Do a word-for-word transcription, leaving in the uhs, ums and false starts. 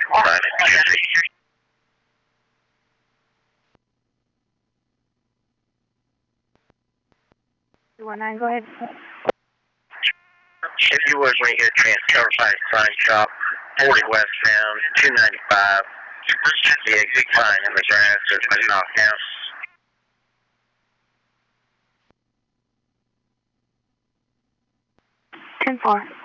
two one nine, go ahead. If you would, right here, Transcover Five Crime Shop, forty westbound, two ninety-five. The exit sign in the grass has been knocked down. ten four.